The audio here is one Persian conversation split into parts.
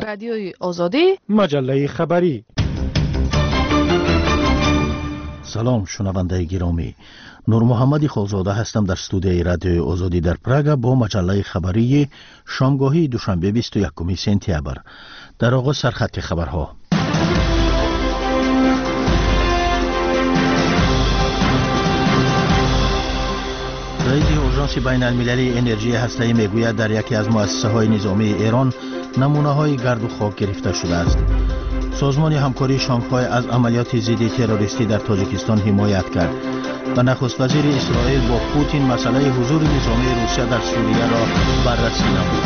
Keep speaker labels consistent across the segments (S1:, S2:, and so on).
S1: رادیوی آزادی،
S2: مجله خبری.
S3: سلام شنونده گرامی، نور محمدی خالزاده هستم در استودیوی رادیوی آزادی در پراگ با مجله خبری شامگاهی دوشنبه 21 سپتامبر. در آغاز سرخط خبرها. رئیس اژانس بین المللی انرژی هسته‌ای میگوید در یکی از مؤسسه‌های نظامی ایران نمونه‌های گرد و خاک گرفته شده است. سازمان همکاری شانگهای از عملیات ضد تروریستی در تاجیکستان حمایت کرد و نخست وزیر اسرائیل با پوتین مسئله حضور نظامی روسیه در سوریه را بررسی نمود.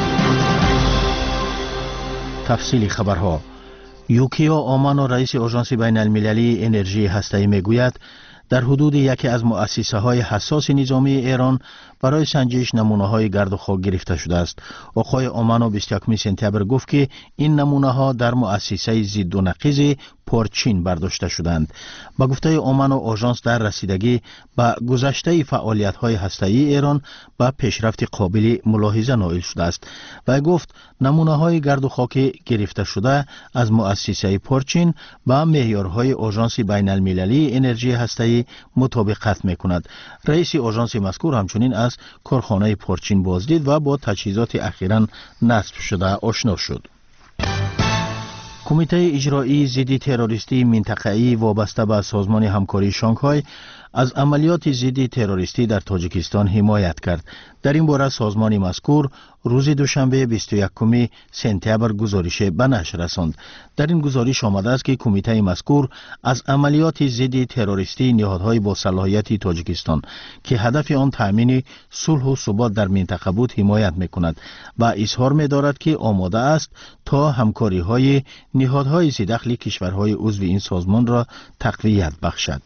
S3: تفصیل خبرها. یوکیا آمانو رئیس اژانس بین المللی انرژی هسته‌ای میگوید در حدود یکی از مؤسسه‌های حساس نظامی ایران برای سنجش نمونه‌های گرد و خاک گرفته شده است. آقای آمانو 21 سپتامبر گفت که این نمونه‌ها در مؤسسه ضد و نقیض پورچین برداشته شدند. با گفته آمانو آژانس در رسیدگی به گذشته فعالیت‌های هسته‌ای ایران به پیشرفت قابل ملاحظه نائل شده است و گفت نمونه‌های گرد و خاک گرفته شده از مؤسسه پورچین با معیارهای آژانس بین المللی انرژی هسته‌ای مطابقت می‌کند. رئیس آژانس مذکور همچنین از کارخانه پورچین بازدید و با تجهیزات اخیراً نصب شده آشنا شد. کمیته اجرایی ضد تروریستی منطقه‌ای وابسته به سازمان همکاری شانگهای از عملیات ضد تروریستی در تاجیکستان حمایت کرد. در این باره سازمان مذکور روز دوشنبه 21 سپتامبر گزارش به نشر رساند. در این گزارش آمده است که کمیته مذکور از عملیات ضد تروریستی نهادهای با صلاحیت تاجیکستان که هدف آن تامین صلح و ثبات در منطقه بود حمایت می‌کند و اظهار می‌دارد که آماده است تا همکاری‌های نهادهای ذی‌دخل کشورهای عضو این سازمان را تقویت بخشد.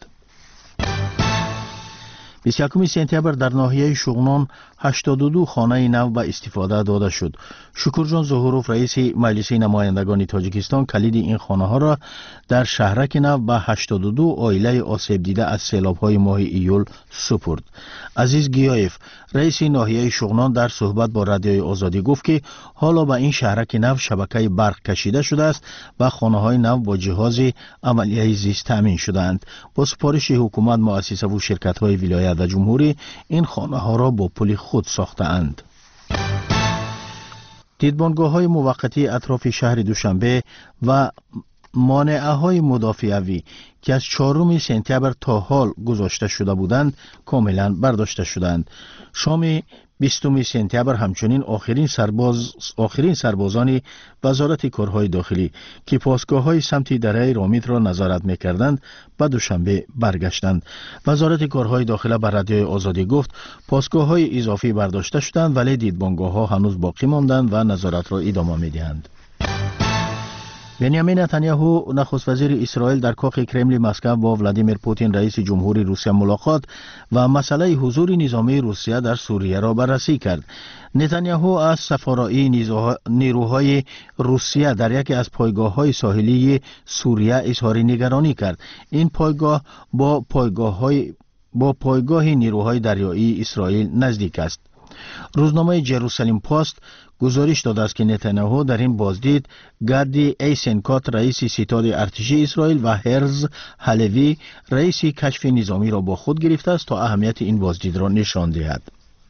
S3: 21 سپتامبر در ناحیه شغنان 82 خانه نو به استفاده داده شد. شکرجان ظهوروف رئیس مجلس نمایندگان تاجیکستان کلید این خانه ها را در شهرک نو به 82 عائله آسیب دیده از سیلاب‌های ماه ایول سپرد. عزیز گیایف رئیس ناحیه شغنان در صحبت با رادیوی آزادی گفت که حالا به این شهرک نو شبکه برق کشیده شده است و خانه‌های نو با جهاز عملیه زیست تامین شده‌اند. با سفارش حکومت، مؤسسه و شرکت‌های ولایت و جمهوری این خانه‌ها را با پول خود ساخته‌اند. دیدبانگاه‌های موقتی اطراف شهر دوشنبه و مانعه‌های مدافعوی که از 4 سپتامبر تا حال گذاشته شده بودند کاملا برداشته شدند. شام 20 سپتامبر همچنین آخرین سربازان وزارت کارهای داخلی که پاسگاه‌های سمت دره رامید را نظارت می‌کردند به دوشنبه برگشتند. وزارت کارهای داخلی به رادیوی آزادی گفت پاسگاه‌های اضافی برداشته شدند ولی دیدبانگاه‌ها هنوز باقی ماندند و نظارت را ادامه می‌دهند. بنیامین نتانیاهو نخست وزیر اسرائیل در کاخ کرملین مسکو با ولادیمیر پوتین رئیس جمهوری روسیه ملاقات و مسئله حضور نظامی روسیه در سوریه را بررسی کرد. نتانیاهو از سفارایی نیروهای روسیه در یکی از پایگاه‌های ساحلی سوریه اظهار نگرانی کرد. این پایگاه با پایگاه نیروهای دریایی اسرائیل نزدیک است. روزنامه جروسالم پست گزارش داده است که نتانیاهو در این بازدید گردی ایسنکات رئیس ستاد ارتشی اسرائیل و هرز هلوی رئیس کشف نظامی را با خود گرفته است تا اهمیت این بازدید را نشان دهد.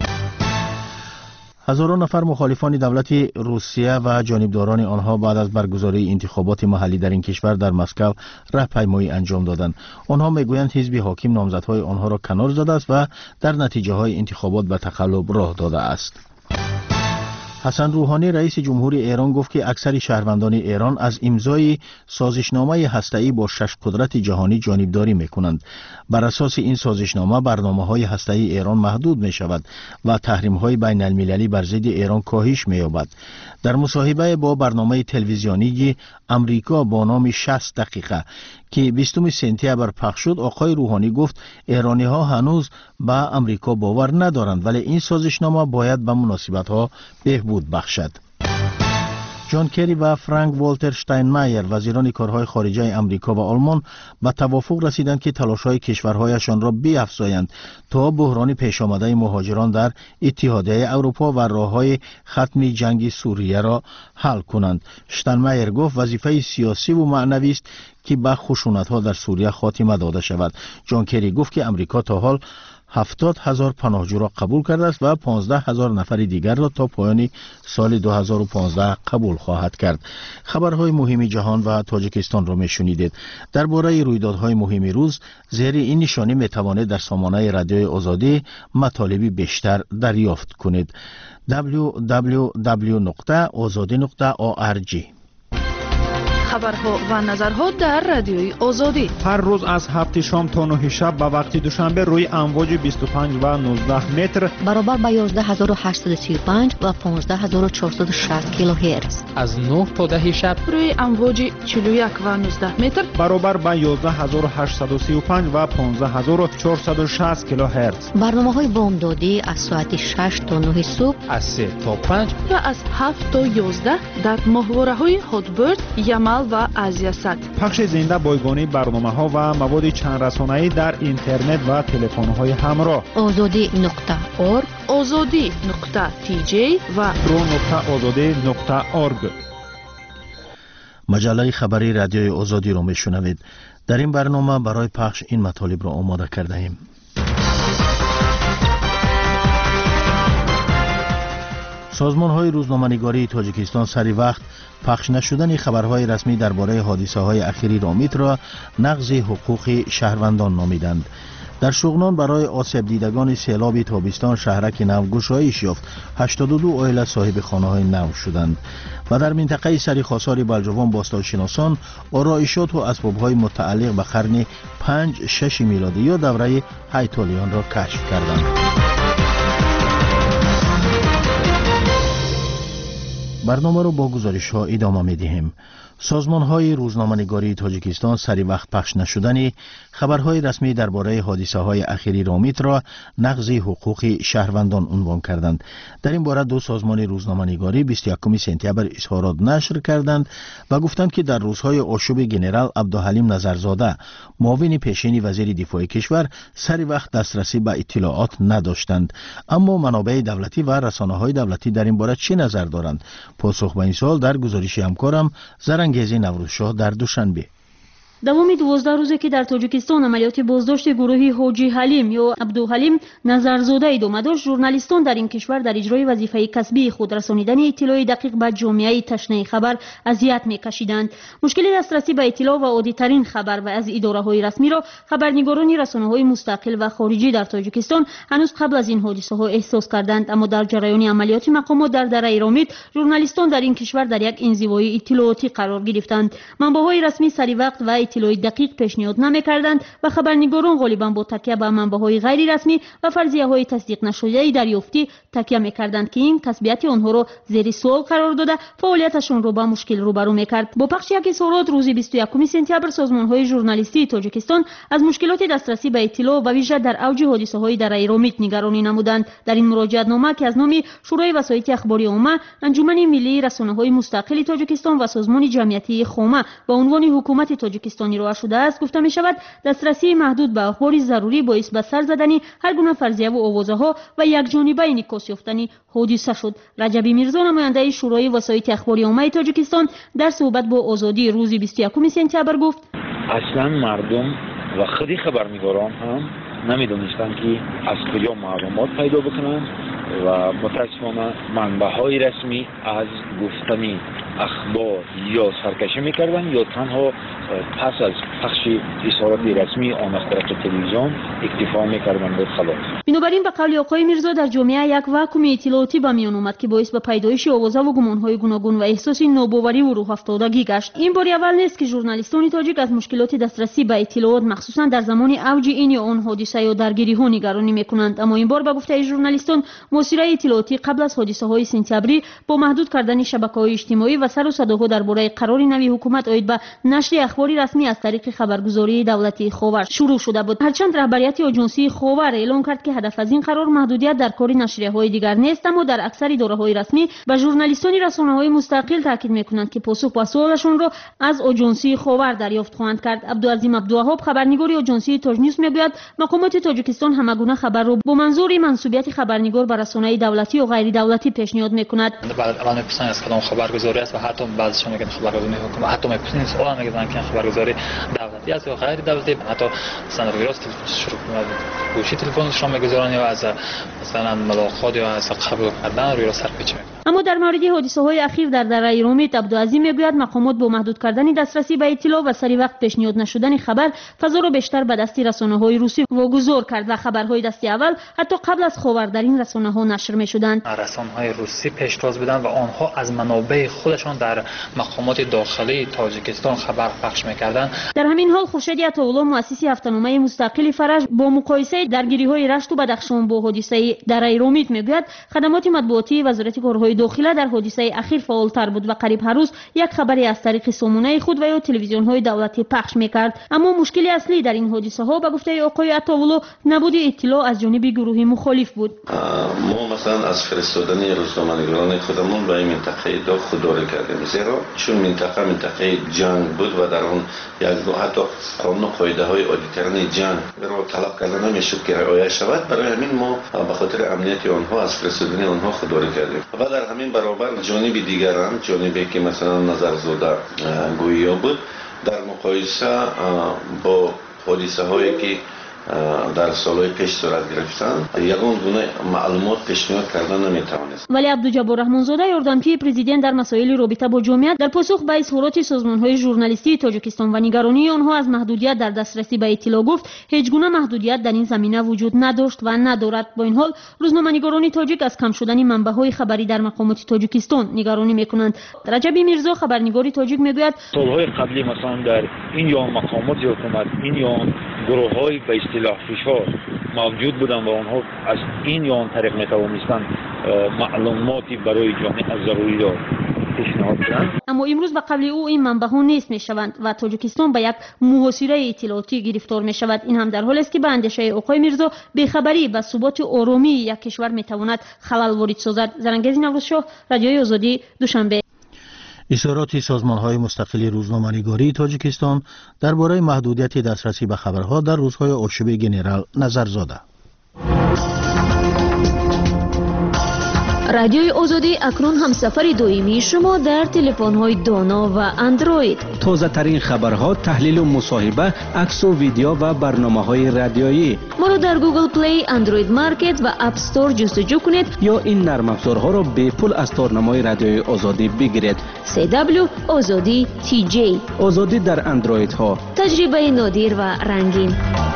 S3: هزاران نفر مخالفان دولت روسیه و جانبداران آنها بعد از برگزاری انتخابات محلی در این کشور در مسکو راهپیمایی انجام دادند. آنها میگویند حزب حاکم نامزدهای آنها را کنار زده است و در نتیجه های انتخابات به تقلب راه داده است. حسن روحانی رئیس جمهوری ایران گفت که اکثر شهروندان ایران از امضای سازشنامه هسته‌ای با 6 قدرت جهانی جانبداری می‌کنند. بر اساس این سازشنامه برنامه‌های هسته‌ای ایران محدود می‌شود و تحریم‌های بین‌المللی بر ضد ایران کاهش می‌یابد. در مصاحبه با برنامه تلویزیونی امریکا با نام 60 دقیقه که 20 سپتامبر پخش شد، آقای روحانی گفت ایرانی‌ها هنوز به امریکا باور ندارند ولی این سازشنامه باید به مناسبت‌ها بهبود بخشد. جان کری و فرانک والتر شتاینمایر وزیران کارهای خارجه آمریکا و آلمان به توافق رسیدند که تلاش‌های کشورهایشان را بیفزایند تا بحران پیش آمده مهاجران در اتحادیه اروپا و راه‌های ختم جنگ سوریه را حل کنند. شتاینمایر گفت وظیفه سیاسی و معنوی است که به خشونت‌ها در سوریه خاتمه داده شود. جان کری گفت که آمریکا تا حال 70,000 پناهجو را قبول کرده است و 15,000 نفر دیگر را تا پایان سال 2015 قبول خواهد کرد. خبرهای مهم جهان و تاجیکستان را میشنیدید. درباره رویدادهای مهم روز زیر این نشانی میتوانید در سامانه رادیوی آزادی مطالبی بیشتر دریافت کنید. www.azadi.org.
S1: خبرها و نظرها در رادیوی آزادی
S2: هر روز از 7 شام تا 9 شب به وقت دوشنبه روی امواج 25 و 19 متر
S4: برابر با 11835 و 15460 کیلوهرتز.
S5: از 9 تا 10 شب
S1: روی امواج 41 و 19 متر
S2: برابر با 11835 و 15460 کیلوهرتز.
S4: برنامه‌های بامدادی از ساعت 6 تا 9 صبح،
S5: از 3 تا 5
S1: و از 7 تا 11 در ماهواره‌های هاتبرد، یمل و آزیاسات.
S2: پخش زنده بایگانی برنامه‌ها و مواد چند رسانه‌ای در اینترنت و تلفن‌های همراه.
S4: azadi.org،
S1: azadi.tj و
S2: pro.azadi.org.
S3: مجله خبری رادیوی آزادی را میشنوید. در این برنامه برای پخش این مطالب را آماده کرده ایم. سازمان‌های روزنامه‌نگاری تاجیکستان سری وقت پخش نشدن خبرهای رسمی درباره حادثه‌های اخیری رامیت را نقض حقوق شهروندان نامیدند. در شغنان برای آسیب دیدگان سیلاب تابستان شهرک نو گشایش یافت. 82 عائله صاحب خانه‌های نو شدند و در منطقه سری خاصار بلجوان باستانشناسان آرایشات و اسباب‌های متعلق به قرن 5-6 میلادی یا دوره هیتالیان را کشف کردند. برنامه رو با گزارش ها ادامه می دهیم. سازمان های روزنامه‌نگاری تاجیکستان سری وقت پخش نشدن خبرهای رسمی درباره حادثه های اخیری رامیت را نقض حقوق شهروندان عنوان کردند. در این باره دو سازمان روزنامه‌نگاری 21 سپتامبر اظهارات نشر کردند و گفتند که در روزهای آشوب ژنرال عبدالحلیم نظرزاده معاون پیشین وزیر دفاع کشور سری وقت دسترسی به اطلاعات نداشتند. اما منابع دولتی و رسانه‌های دولتی در این باره چه نظر دارند؟ پاسخ به این سوال در گزارش همکارم زرنگیزی نوروزشاه در دوشنبه.
S6: دوامی 12 روزه که در تاجیکستان عملیات بازداشت گروهی حاجی حلیم یا عبدالحلیم نظرزاده ادامه داشت، ژورنالیستان در این کشور در اجرای وظیفه کسبی خود رسانیدن اطلاع دقیق به جامعه تشنه خبر اذیت می‌کشیدند. مشکل دسترسی به اطلاع و عادی‌ترین خبر و از اداره‌های رسمی را خبرنگاران رسانه‌های مستقل و خارجی در تاجیکستان هنوز قبل از این حادثه‌ها احساس کردند، اما در جریان عملیات مقامات در دره رامیت ژورنالیستان در این کشور در یک انزوای اطلاعاتی قرار گرفتند. منبع‌های رسمی سری وقت و اطلاع دقیق پیشنهاد نمی‌کردند و خبرنگاران غالباً با تکیه به منبع‌های غیر رسمی و فرضیه‌های تصدیق نشده دریافتی تکیه می‌کردند که این کسبیت آنها را زیر سوال قرار داده فعالیتشان را با مشکل روبرو می‌کرد. با پخش یک اظهارات روز 21 سپتامبر سازمان‌های ژورنالیستی تاجیکستان از مشکلات دسترسی به اطلاع و ویژه در اوج حادثه‌های در رامیت نگرانی نمودند. در این مراجعتنامه که از نام شورای وسایط اخباری عامه، انجمن ملی رسانه‌های مستقل تاجیکستان و سازمان جمعیتی خامه با عنوان حکومت تاجیکستانی راه شده است گفته می شود دسترسی محدود به اخبار ضروری باعث به سر زدن هر گونه فرضیه و آوازه‌ها و یک جانبه انعکاس یافتن حادثه شد. رجب میرزا نماینده شورای وسایط اخباری عامه تاجیکستان در صحبت با آزادی روز 21 سپتامبر گفت
S7: اصلا مردم و خودی خبرنگاران هم نمیدونستند که از کجا معلومات پیدا بکنند و متاسفانه منبع‌های رسمی از گفتن اخبار یا سرکشی میکردن یا تنها پس از پخش اظهارات رسمی آن از طرف تلویزیون اکتفا میکردن به خلاف.
S6: بنابراین به قول آقای میرزا در جامعه یک واکوم اطلاعاتی به میان اومد که باعث به پیدایش آوازه و گمانهای گوناگون و احساس ناباوری و روح افتادگی گشت. این بار اول نیست که ژورنالیستان تاجیک از مشکلات دسترسی به اطلاعات مخصوصا در زمان اوج این یا آن حادثه یا درگیری‌ها نگرانی میکنند، اما این بار به گفته ژورنالیستان مؤثره اطلاعاتی قبل از حادثه‌های سپتامبری با محدود کردن شبکه‌های اجتماعی و سر و صداها درباره قرار نوی حکومت عاید به نشر اخبار اخباری رسمی از طریق خبرگزاری دولتی خاور شروع شده بود. هرچند رهبریت آژانسی خاور اعلام کرد که هدف از این قرار محدودیت در کار نشریه‌های دیگر نیست، اما در اکثر اداره‌های رسمی به ژورنالیستان رسانه‌های مستقل تاکید می‌کنند که پاسخ به سوالشان را از آژانسی خاور دریافت خواهند کرد. عبدالعظیم عبدالوهاب خبرنگار آژانسی تاج نیوز میگوید مقامات تاجیکستان همگونه خبر را با منظور منسوبیت خبرنگار به رسانه‌های دولتی و غیر دولتی پیشنهاد می‌کند.
S8: اول می‌پرسن از کدام خبرگزاری است و حتی بعضیشون میگن خبرگزاری حکومت، حتی می‌پرسن سوال میگن که خبرگزاری دولتی است یا غیر دولتی، حتی مثلا روی راست شروع گوشی تلفنشون می‌گذارن یا از مثلا ملاقات یا از قبول کردن روی راست سرپیچ می‌کنن.
S6: اما در مورد حادثه‌های اخیر در دره ایرامید عبدالعظیم میگوید مقامات با محدود کردن دسترسی به اطلاع و سری وقت پیشنهاد نشدن خبر فضا را بیشتر به دست رسانه‌های روسی واگذار کرد و خبرهای دستی اول حتی قبل از خاور در این رسانه‌ها نشر می‌شدند.
S8: رسانه‌های روسی پیشتاز بودند و آنها از منابع خودشان در مقامات داخلی تاجیکستان خبر پخش می‌کردند.
S6: در همین حال خورشید عطاالله مؤسس هفته‌نامه مستقل فرج با مقایسه درگیری‌های رشت و بدخشان با حادثه دره ایرامید میگوید خدمات مطبوعاتی وزارت کارهای داخله در حادثه اخیر فعالتر بود و قریب هر روز یک خبری از طریق سامانه خود و یا تلویزیون‌های دولتی پخش می‌کرد. اما مشکل اصلی در این حادثه‌ها به گفته آقای عطاالله نبود اطلاع از جانب گروه مخالف بود.
S9: ما مثلا از فرستادن روزنامه‌نگاران خودمون به این منطقه خودداری کردیم، زیرا چون منطقه جنگ بود و در اون یک دو حتی قانون قاعده‌های عادی‌ترین جنگ را طلب کردن نمی‌شد که رعایت شود. برای همین ما به خاطر امنیت آنها از فرستادن آنها خودداری کردیم و در همین برابر جانب دیگران، جانبی که مثلا نظرزاده گویا بود، در مقایسه با حادثه‌هایی که در سالهای پیش صورت گرفتن یگان گونه معلومات پیشنهاد کردن نمیتوانست.
S6: ولی عبدالجبار رحمانزاده یاردمچی پرزیدنت در مسائل رابطه با جامعیت در پاسخ به اظهارات سازمان‌های ژورنالیستی تاجیکستان و نگرانی آنها از محدودیت در دسترسی به اطلاع گفت هیچ گونه محدودیت در این زمینه وجود نداشت و ندارد. با این حال روزنامه‌نگاران تاجیک از کم شدن منبع‌های خبری در مقامات تاجیکستان نگرانی می‌کنند. رجبی میرزا خبرنگار تاجیک میگوید
S7: سال‌های قبلی مثلا در این یا مقامات حکومت این یا گروه‌های به اصطلاح فشار موجود بودند و آنها از این یا آن طریق می‌توانستند معلوماتی برای جامعه ضروری را پیشنهاد کنند.
S6: اما امروز به قبل او این منبع‌ها نیست می‌شوند و تاجیکستان به یک محاصره اطلاعاتی گرفتار می‌شود. این هم در حالی است که به اندیشه آقای میرزا بی‌خبری و ثبات عمومی یک کشور می‌تواند خلل وارد سازد. زرنگیز نوروزشاه، رادیوی آزادی، دوشنبه.
S3: اظهارات سازمان‌های مستقل روزنامه‌نگاری تاجیکستان درباره محدودیت دسترسی به خبرها در روزهای عاشب گنرال نظرزاده.
S10: رادیوی آزادی اکنون همسفر دائمی شما در تلفن‌های دانا و اندروید.
S11: تازه ترین خبرها، تحلیل و مصاحبه، عکس و ویدیو و برنامه‌های رادیویی.
S10: ما را در گوگل پلی، اندروید مارکت و اپ استور جستجو کنید
S11: یا این نرم افزارها را به پول از تارنمای رادیوی آزادی بگیرید.
S10: CW آزادی TJ.
S11: آزادی در اندروید ها.
S10: تجربه نادر و رنگین.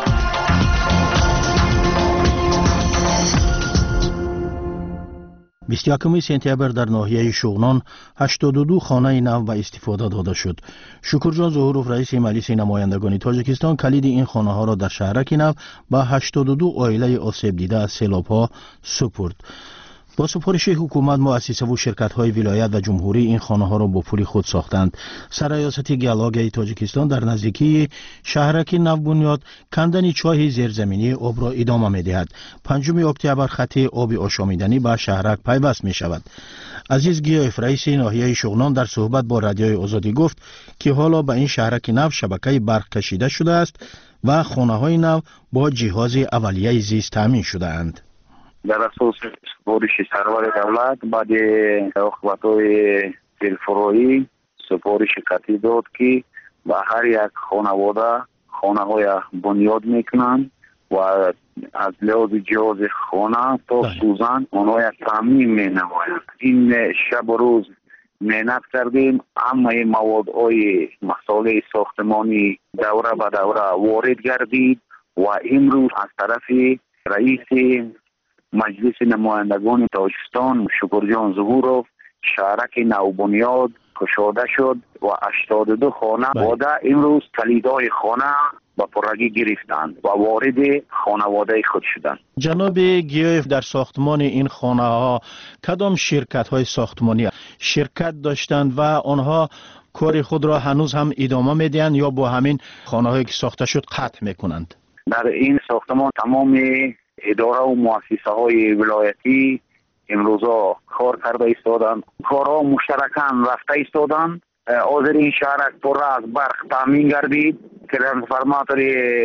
S3: 21 سپتامبر در ناحیه شغنان 82 خانه نو به استفاده داده شد. شکرجان ظهوروف رئیس مجلس نمایندگان تاجیکستان کلید این خانه ها را در شهرک نو به 82 عائله آسیب دیده از سیلاب ها سپرد. با سفارش حکومت مؤسسه و شرکت های ولایت و جمهوری این خانه ها را با پول خود ساختند. سرایاست گیالاگی تاجیکستان در نزدیکی شهرک نو بنیاد کندن چاه زیرزمینی آب را ادامه می دهد. 5 اکتبر خط آب آشامیدنی به شهرک پیوست می شود. عزیز گیاف رئیس ناحیه شغنان در صحبت با رادیوی آزادی گفت که حالا به این شهرک نو شبکه برق کشیده شده است و خانه های نو با جهاز اولیه زیست تامین شده اند.
S12: در اساس سفارش سرور دولت بعد عاقبت‌های دلفرویی سفارش قطعی داد که به هر یک خانواده خانه‌های بنیاد میکنند و از لحاظ جهاز خانه تا سوزن آنها تامین مینمایند. این شب و روز محنت کردیم، همه موادهای مسائل ساختمانی دوره به دوره وارد گردید و امروز از طرف رئیس مجلس نمایندگان تاجیکستان شکرجان ظهوروف شهرک نو بنیاد گشاده شد و 82 خانه بعد امروز کلیدهای خانه با پررگی گرفتند و وارد خانواده خود شدند.
S3: جناب گیوف، در ساختمان این خانه ها کدام شرکت های ساختمانی شرکت داشتند و آنها کار خود را هنوز هم ادامه میدهند یا با همین خانه هایی که ساخته شد قطع میکنند؟
S12: در این ساختمان تمام اداره و مؤسسه های ولایتی امروزا کار کرده ایستادند. کارها مشترکاً رفته ایستادند. حاضر این شهرک پر از برق تامین گردید. ترانسفورماتور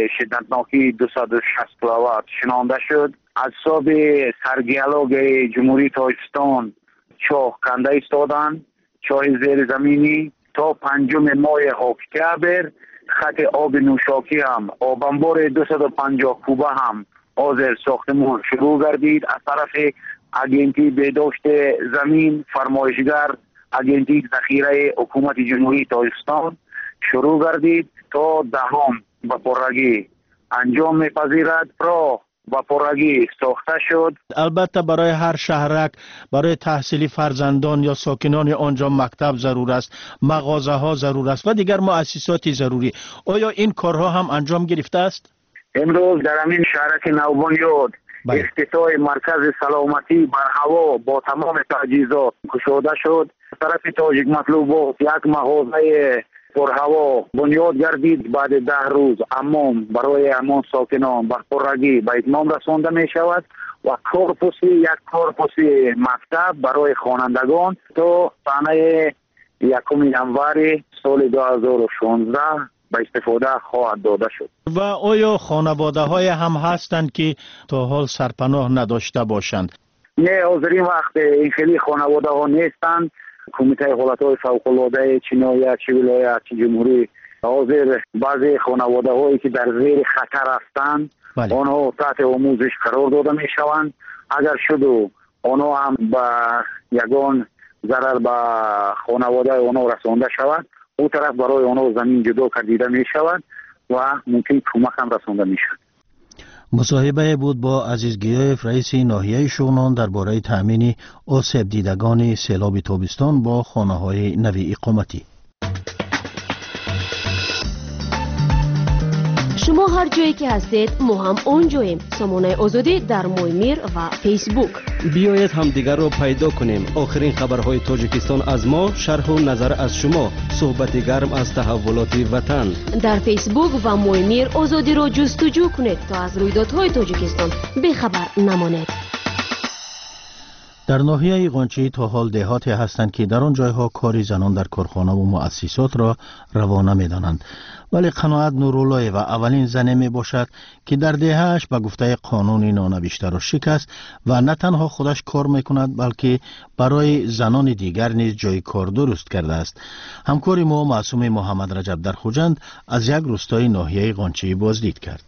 S12: شدتناکی 260 کیلووات شنانده شد. اعصاب سرگیالوگ جمهوری تاجیکستان چاه کنده ایستادند. چاه زیر زمینی تا 5 ماه اکتبر خط آب نوشاکی هم آبانبار 250 کوبه هم حاضر ساختمان شروع گردید. از طرف اگنتی بهداشت زمین فرمایشگر اگنتی ذخیره حکومت جمهوری تاجیکستان شروع گردید تا دهم به پررگی انجام میپذیرد. راه با پررگی ساخته شد.
S3: البته برای هر شهرک برای تحصیلی فرزندان یا ساکنان آنجا مکتب ضرور است، مغازه ها ضرور است و دیگر مؤسسات ضروری. آیا این کارها هم انجام گرفته است؟
S12: امروز در همین شهرک نوبنیاد افتتاح مرکز سلامتی بر هوا با تمام تجهیزات گشوده شد. طرف تاجیک مطلوبات یک مغازه پر هوا بنیاد گردید. بعد 10 روز حمام برای همان ساکنان بر پررگی به اتمام رسانده می شود و یک کورپوس مکتب برای خوانندگان تا سنه 1 ژانویه سال 2016 به استفاده خواهد داده شد.
S3: و آیا خانواده های هم هستند که تا حال سرپناه نداشته باشند؟
S12: نه، حاضرین وقت این خیلی خانواده ها نیستند. کمیته حالت های فوق العاده چه ناحیه چه ولایت چه جمهوری حاضر بعضی خانواده هایی که در زیر خطر هستند آنها تحت آموزش قرار داده می شوند. اگر شد و آنها هم با یگان ضرر به خانواده آنها رسانده شود، او طرف برای آنها زمین جدا کردیده می شود و ممکن کمک هم رسانده می شود.
S3: مصاحبه بود با عزیز گیوف، رئیس ناحیه شونان درباره تأمین آسیب دیدگان سیلاب تابستان با خانه‌های نوی اقامتی.
S10: شما هر جایی که هستید ما هم اونجاییم. سامانه آزادی در مویمیر و فیسبوک.
S11: بیایید هم دیگر رو پیدا کنیم. آخرین خبرهای تاجیکستان از ما، شرح و نظر از شما، صحبت گرم از تحولات وطن.
S10: در فیسبوک و مویمیر آزادی رو جستجو کنید تا از رویدادهای تاجیکستان بی‌خبر نمانید.
S3: در ناحیه قونچی تا حال دهاتی هستند که در آن جایها کاری زنان در کارخانه و مؤسسات را روا نمی‌دانند، ولی قناعت نورالله و اولین زنی می باشد که در دهه‌اش به گفته قانون نانوشته را شکست و نه تنها خودش کار میکند بلکه برای زنان دیگر نیز جای کار درست کرده است. همکار ما معصوم محمد رجب در خوجند از یک روستای ناحیه قونچی بازدید کرد.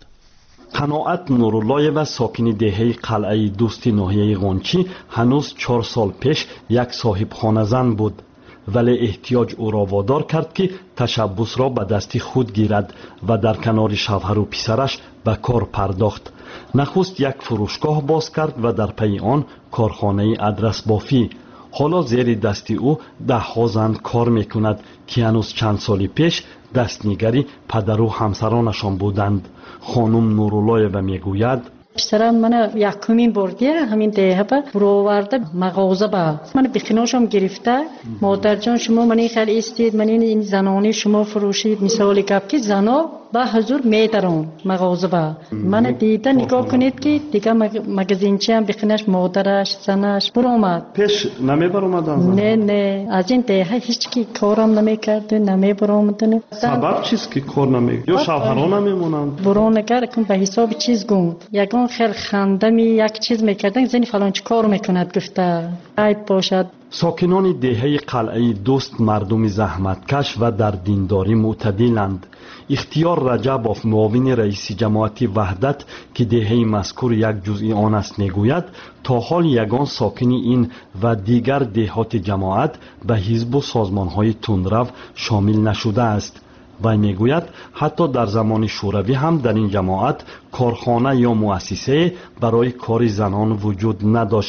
S13: قناعت نورالله و ساکن دهه قلعه دوست ناحیه قونچی هنوز 4 سال پیش یک صاحب خانه زن بود، ولی احتیاج او را وادار کرد که تشبث را به دست خود گیرد و در کنار شوهر و پسرش به کار پرداخت. نخست یک فروشگاه باز کرد و در پی آن کارخانه ادرس بافی. حالا زیر دست او 10 زن کار میکند که هنوز چند سال پیش دستنگری پدر و همسرانشان بودند. خانم نورالله و میگوید
S14: پسرم من یکمین بار همین دهه برآورده مغازه با من بخیناشم گرفته. مادر جان شما منی خیلی استید، من این زنانی شما فروشید، مثال گپ که زنا با حضور میدارن مغازه با من دیده نگاه کنید که دیگه مگزینچه هم بخینش مادرش زنش برآمد.
S13: پیش نمیبرآمدن؟
S14: نه از این دهه هیچ کی کارم نمیکرد، نمیبرآمدن.
S13: سبب چیست که کار نمیکرد؟ یا شوهران نمیمونند؟
S14: برونگر کن به حساب چیز گوند یگان خیلی خندمی یک چیز میکردن زنی فلان چی کار میکند گفته عیب باشد.
S13: ساکنان دهه قلعه دوست مردم زحمتکش و در دینداری معتدلند. اختیار رجبوف معاون رئیس جماعت وحدت که دهه مذکور یک جزئی آن است میگوید تا حال یگان ساکن این و دیگر دهات جماعت به حزب و سازمانهای تندرو شامل نشده است. و میگوید حتی در زمان شوروی هم در این جماعت کارخانه یا مؤسسه برای کار زنان وجود نداشت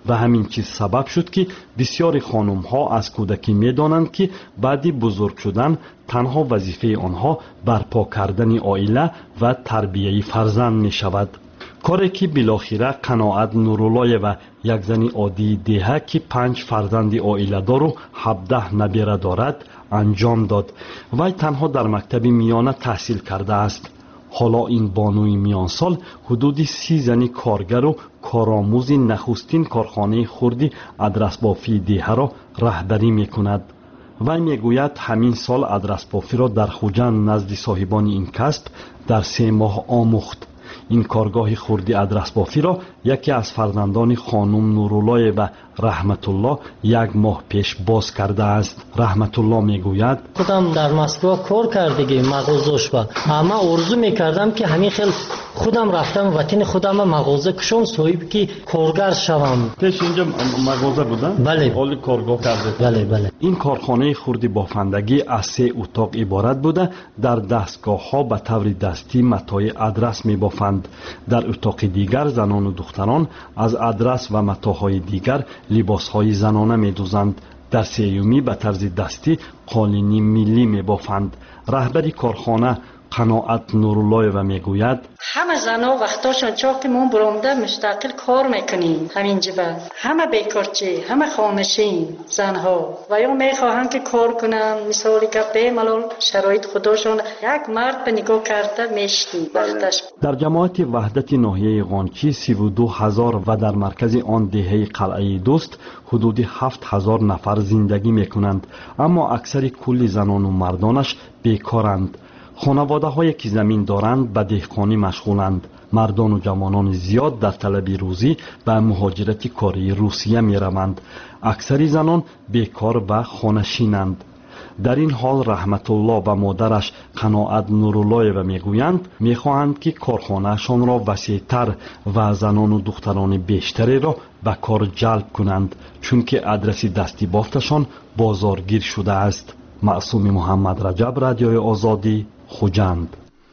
S13: و همین چیز سبب شد که بسیاری خانم ها از کودکی می دانند که بعد بزرگ شدن تنها وظیفه آنها برپا کردن عائله و تربیه فرزند می شود. کاری که بالاخره قناعت نورالله و یک زن عادی دهه که 5 فرزند عائله دار و 17 نبیره دارد انجام داد. وی تنها در مکتب میانه تحصیل کرده است. حالا این بانوی میان سال حدود 30 زن کارگر و کارآموز نخستین کارخانه خردی ادرسبافی دهه را رهبری می کند. وی می گوید همین سال ادرسبافی را در خوجند نزد صاحبان این کسب در 3 ماه آموخت. این کارگاه خردی ادرسبافی را یکی از فرزندان خانم نورالله و رحمت الله 1 ماه پیش باز کرده است. رحمت الله می گوید
S15: خودم در مسکو کار کردگی مغازش با اما آرزو میکردم که همین خیلی خودم رفتم وطن خودم مغازه کشم صاحب کی کارگر شوم.
S13: پیش اینجا مغازه بودن؟
S15: بله.
S13: حال کارگاه کرده.
S15: بله.
S13: این کارخانه خردی بافندگی از 3 اتاق عبارت بوده. در دستگاه ها به طور دستی متاع ادرس می بافند. در اتاق دیگر زنان و دختران از ادرس و متاعهای دیگر لباس های زنانه می دوزند. در 3 به طرز دستی قالینی ملی می بافند. رهبری کارخانه قناعت نورالله و می گوید
S14: همه زنها وقتاشون چاق ما برامده مستقل کار میکنیم همینجا همه بیکارچی همه خامشین زنها و یا میخواهند که کار کنن مثالی که به ملال شرایط خودشون یک مرد به نگاه کرده میشتیم وقتش.
S13: در جماعت وحدت ناحیه قانچی 32,000 و در مرکز آن دهه قلعه دوست حدود 7,000 نفر زندگی میکنند، اما اکثر کل زنان و مردانش بیکارند. خانواده هایی که زمین دارند به دهقانی مشغولند. مردان و جوانان زیاد در طلب روزی به مهاجرت کاری روسیه می روند. اکثر زنان بیکار و خانه‌شینند. در این حال رحمت الله و مادرش قناعت نورالله و میگویند میخواهند که کارخانهشان را وسیع‌تر و زنان و دختران بیشتری را به کار جلب کنند، چون که ادرس دستی بافتشان بازارگیر شده است. معصوم محمد رجب، رادیوی آزادی، خوجند.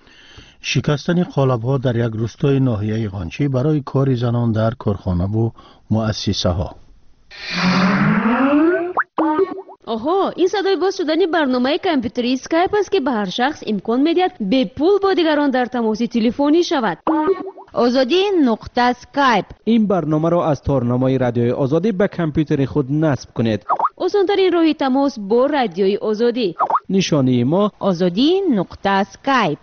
S3: شکستن قالب‌ها در یک روستای ناحیه قانچی برای کار زنان در کارخانه و مؤسسه ها.
S10: آها، این صدای باز شدن برنامه کامپیوتری اسکایپ است که به هر شخص امکان میدهد به پول با دیگران در تماس تلفنی شود.
S4: آزادی نقطه اسکایپ.
S5: این برنامه را از تارنمای رادیوی آزادی به کامپیوتر خود نصب کنید.
S10: آسان‌ترین راه تماس با رادیوی آزادی.
S5: نشانی ما
S4: آزادی نقطه اسکایپ.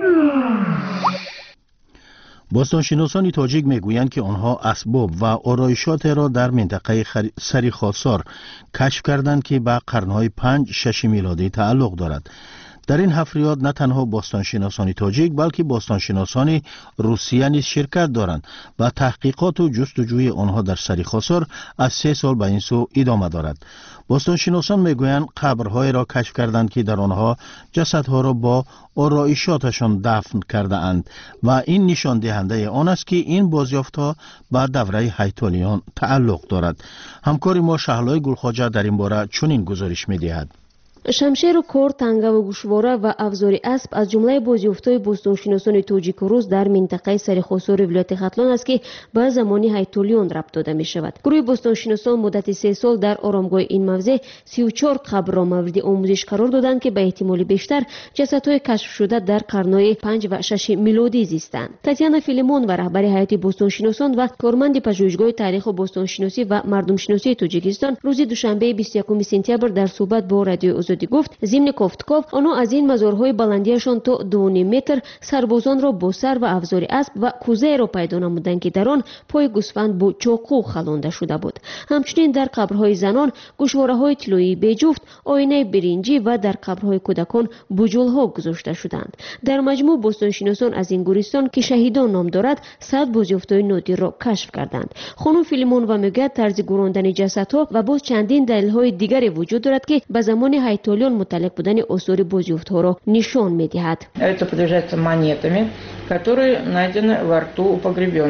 S3: باستانشناسان تاجیک میگویند که آنها اسباب و آرایشات را در منطقه سریخاسار کشف کردند که به قرنهای 5-6 میلادی تعلق دارد. در این حفریات نه تنها باستانشناسان تاجیک بلکه باستانشناسان روسیه نیز شرکت دارند و تحقیقات و جستجوی آنها در سریخاسار از 3 سال به این سو ادامه دارد. باستانشناسان میگویند قبرهای را کشف کردند که در آنها جسدها را با آرایشاتشان دفن کرده اند و این نشان دهنده آن است که این بازیافت‌ها به دوره هیتالیان تعلق دارد. همکار ما شهلای گلخواجه در این باره چنین گزارش می‌دهد.
S10: شمشیر و کار، تنگه و گوشواره و افزار اسب از جمله بازیافت‌های باستانشناسان تاجیک و روس در منطقه سریخاسار ولایت ختلان است که به زمان هیتالیان ربط داده می شود. گروه باستانشناسان مدت 3 سال در آرامگاه این موضع 34 قبر را مورد آموزش قرار دادند که به احتمال بیشتر جسدهای کشف شده در قرنهای 5 و 6 میلادی زیستند. تاتیانا فیلیمون و رهبر هیئت باستانشناسان و کارمند پژوهشگاه تاریخ و باستانشناسی و مردمشناسی تاجیکستان روز دوشنبه 21 سپتامبر در صحبت با رادیو گفت ضمن کوفتکوف آنها از این مزارهای بلندیشان تا 2.5 متر سربازان را با سر و افزار اسب و کوزه را پیدا نمودند که در آن پای گوسفند با چاقو خلانده شده بود. همچنین در قبرهای زنان گوشواره‌های طلایی بجفت، آینه برنجی و در قبرهای کودکان بجول‌ها گذاشته شدند. در مجموع باستانشناسان از این گورستان که شهیدان نام دارد 100 بازیافت‌های نادر را کشف کردند. خانم فیلیمون و میگوید طرز گراندن جسدها و باز چندین دلیل‌های دیگری وجود دارد که به زمان هیتالیان متعلق بودن آثار بازیافت‌ها را نشان می‌دهد.
S16: Это подтверждается монетами, которые найдены во рту у погребенных.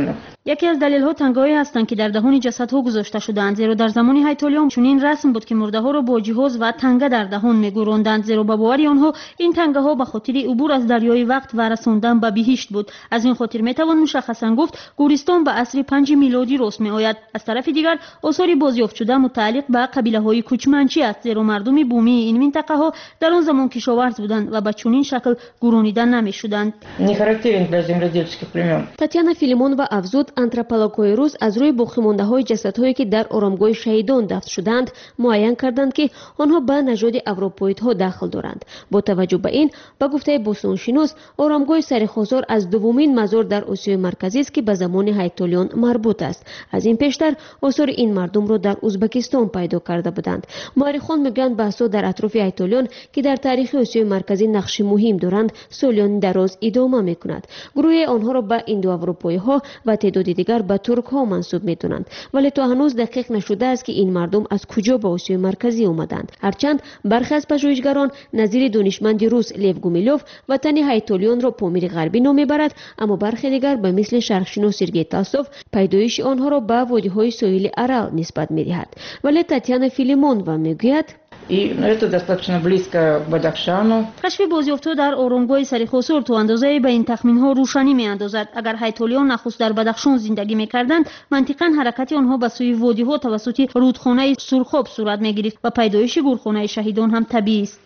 S6: یکی از دلایل ها تنگه‌هایی هستند که در دهان جسدها گذاشته شدند، زیرا در زمان هایتولیان چنین رسم بود که مرده ها را با جهاز و تنگه در دهان می‌گذراندند، زیرا به باور آنها این تنگه ها به خاطر عبور از دریای وقت و رساندن به بهشت بود. از این خاطر میتوان مشخصا گفت گورستان به عصر 5 میلادی رسم می‌آید. از طرف دیگر آثار بازیافت شده متعلق به قبیله‌های کوچمنچی است، زیرا مردم بومی این منطقه ها در آن زمان کشاورز بودند و به چنین شکل گرانیده نمی‌شدند.
S10: تاتیانا فیلیمون و افزود آنتروپولوژهای روز از روی باقی‌مانده‌های جسدهایی که در آرامگاه شهیدان دفن شدند معین کردند که آنها به نژاد اروپایی‌ها داخل دارند. با توجه به این به گفته باستانشناس آرامگاه سرخوزار از دومین مزار در آسیای مرکزی است که به زمان هایتولیان مربوط است. از این پیشتر آثار این مردم را در ازبکستان پیدا کرده بودند. مورخان میگویند بحث‌ها در اطراف هایتولیان که در تاریخ آسیای مرکزی نقش مهم دارند سالیان دراز ادامه می‌کند. گروه آنها را به ایندو اروپایی‌ها و تعداد دیگر به ترک‌ها منسوب می‌دانند، ولی تا هنوز دقیق نشده است که این مردم از کجا به آسیای مرکزی آمدند. هرچند برخی از پژوهشگران نظیر دانشمند روس لیو گومیلوف وطن هایتولیان را پامیر غربی نام می‌برد، اما برخی دیگر به مثل شرقشناس سرگئی تاسوف پیدایش آنها را به وادی‌های ساحل ارال نسبت می‌دهد. ولی تاتیانا فیلیمون و میگوید
S6: کشف بازیافت‌ها در آرامگاه سرخوزار تا اندازه به این تخمین‌ها روشنی می‌اندازد. اگر هایتولیان نخست در بدخشان زندگی می‌کردند، منطقاً حرکت آنها به سوی وادی‌ها توسط رودخانه سرخاب صورت می‌گرفت و پیدایش گورخانه شهیدان هم طبیعی است.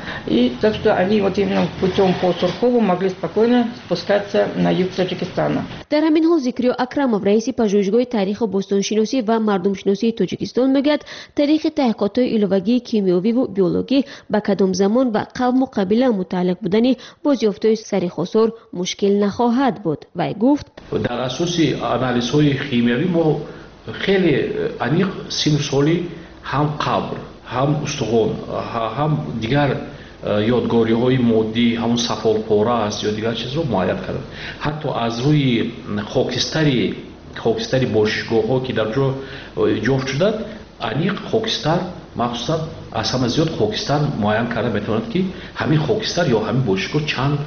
S6: در همین حال ذکریا اکرمов رئیس پژوهشگاه تاریخ و باستانشناسی و مردمشناسی تاجیکستان میگوید تاریخ تحقیقات ایلوگی کیمیایی و بیولوژی به کدام زمان و قوم و قبیله متعلق بودن بازیافت‌های سرخوزار مشکل نخواهد بود. و گفت
S16: در اساس آنالیزهای شیمیایی ما خیلی عمیق سینوسولی هم قبر هم استخوان هم دیگر یادگاری‌های مادی همون سفالپاره است یا دیگر چیز رو معاین کردن. حتی از روی خاکستری باشگاه‌ها که در جا جفت شدند عمیق خاکستر مخصوصا از همه زیاد خاکستر معاین کرده میتواند که همین خاکستر یا همین باشگاه چند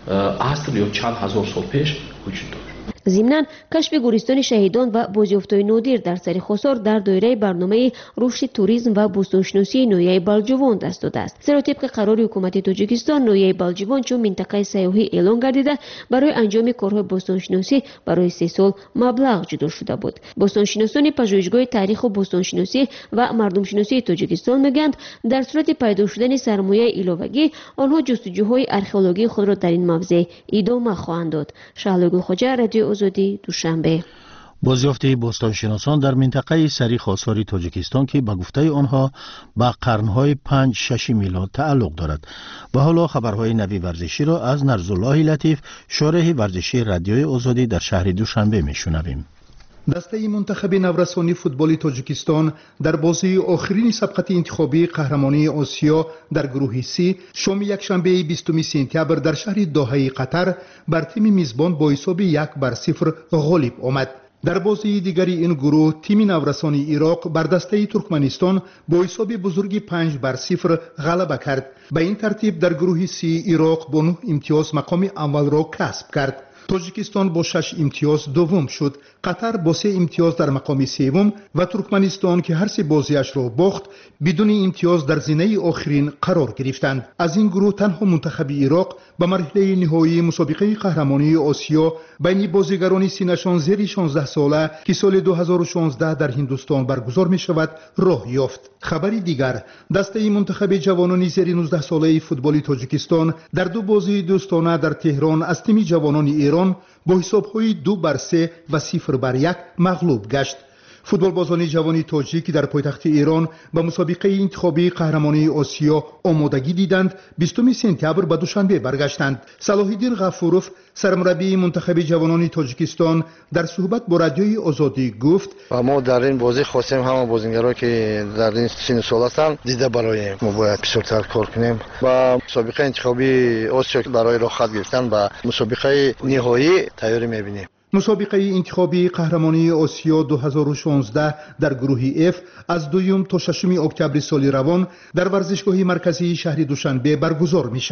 S16: عصر یا چند هزار سال پیش وجود داشت.
S10: ضمناً کشف گورستان شهیدان و بازیافت‌های نادر در سرخوزار در دایره برنامه رشد توریسم و باستانشناسی ناحیه بالجوان دست داده است. زیرا طبق قرار حکومت تاجیکستان ناحیه بالجوان چون منطقه سیاحی اعلام گردیده برای انجام کارهای باستانشناسی برای 3 سال مبلغ جدا شده بود. باستانشناسان پژوهشگاه تاریخ و باستانشناسی و مردمشناسی تاجیکستان میگویند در صورت پیدا شدن سرمایه ایلوگی آنها جستجوهای آرکئولوژی خود را در این موضع ادامه خواهند داد. شهلا خواجه، رادیو آزادی، دوشنبه.
S3: بازیافت باستانشناسان در منطقه سریخ آثار تاجیکستان که به گفته آنها به قرنهای 5-6 میلاد تعلق دارد. و حالا خبرهای نوی ورزشی را از نرزالله لطیف، شارح ورزشی رادیوی آزادی در شهر دوشنبه میشنویم.
S17: دسته منتخب نورسانی فوتبال تاجیکستان در بازی آخرین سبقت انتخابی قهرمانی آسیا در گروه سی شام یکشنبه 20 سپتامبر در شهر دوحه قطر بر تیم میزبان با حساب 1-0 غالب آمد. در بازی دیگری این گروه تیم نورسانی عراق بر دسته ترکمنستان با حساب بزرگی 5-0 غلبه کرد. به این ترتیب در گروه سی عراق با 9 امتیاز مقام اول را کسب کرد. تاجیکستان با 6 امتیاز دوم شد. قطر با 3 امتیاز در مقام سوم و ترکمنستان که هر 3 بازیش را باخت بدون امتیاز در زینه آخرین قرار گرفتند. از این گروه تنها منتخب عراق به مرحله نهایی مسابقه قهرمانی آسیا بین بازیگران سینه‌شان زیر 16 ساله که سال 2016 در هندوستان برگزار می شود راه یافت. خبری دیگر، دسته منتخب جوانان زیر 19 ساله فوتبال تاجیکستان در 2 بازی دوستانه در تهران از تیم جوانان ایران با حساب‌های 2-3 و 0-1 مغلوب گشت. فوتبالبازان جوان تاجیک در پایتخت ایران به مسابقه انتخابی قهرمانی آسیا آمادگی دیدند. 20 سپتامبر به دوشنبه برگشتند. صلاح الدین غفوروف سرمربی منتخب جوانان تاجیکستان در صحبت با رادیوی آزادی گفت
S18: ما در این بازی خواستیم همه بازیگرایی که در این سن سال هستند دیده برای ما باید بسیارتر کار کنیم و مسابقه انتخابی آسیا برای راه خط گرفتن و مسابقه نهایی تیاری می‌بینیم.
S17: مسابقه انتخابی قهرمانی آسیا 2016 در گروه F از 2 تا 6 اکتبر سال روان در ورزشگاه مرکزی شهر دوشنبه برگزار می شود.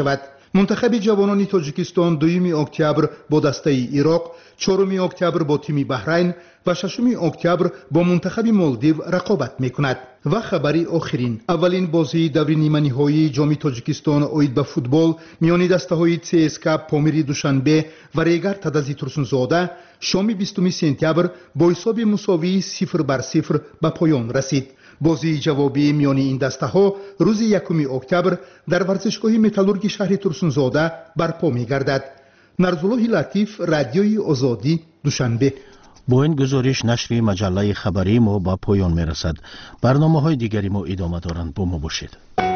S17: منتخب جوانان تاجیکستان 2 اکتبر با دسته عراق، 4 اکتبر با تیم بحرین و 6 اکتبر با منتخب مالدیو رقابت میکند. و خبری آخرین، اولین بازی دور نیمه نهایی جام تاجیکستان اوید به فوتبال میان دسته های CSKA پامیری دوشنبه و ریگر تدازی ترسونزاده شام 20 سپتامبر با حساب مساوی 0-0 به پایان رسید. بازی جوابی میان این دسته ها روز 1 اکتبر در ورزشگاه متالورگی شهر ترسونزاده برپا می گردد. نرزالله لطیف، رادیوی آزادی، دوشنبه.
S3: با این گزارش نشر مجله خبری ما با پایان می رسد. برنامه های دیگری ما ادامه دارند. با ما باشید.